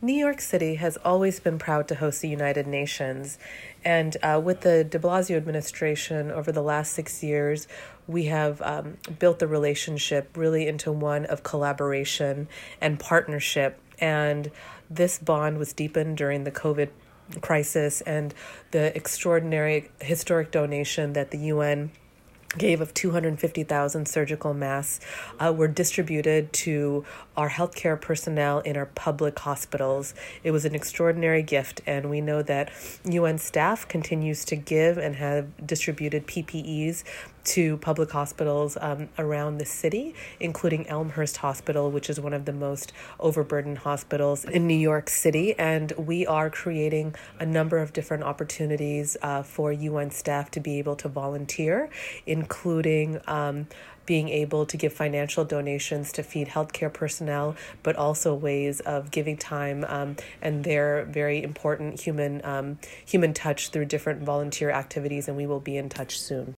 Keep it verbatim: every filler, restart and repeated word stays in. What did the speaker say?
New York City has always been proud to host the United Nations. And uh, with the de Blasio administration over the last six years, we have um, built the relationship really into one of collaboration and partnership. And this bond was deepened during the COVID crisis and the extraordinary historic donation that the U N gave of two hundred fifty thousand surgical masks uh, were distributed to our healthcare personnel in our public hospitals. It was an extraordinary gift, and we know that U N staff continues to give and have distributed P P Es to public hospitals um, around the city, including Elmhurst Hospital, which is one of the most overburdened hospitals in New York City. And we are creating a number of different opportunities uh, for U N staff to be able to volunteer, including um, being able to give financial donations to feed healthcare personnel, but also ways of giving time um, and their very important human um, human touch through different volunteer activities. And we will be in touch soon.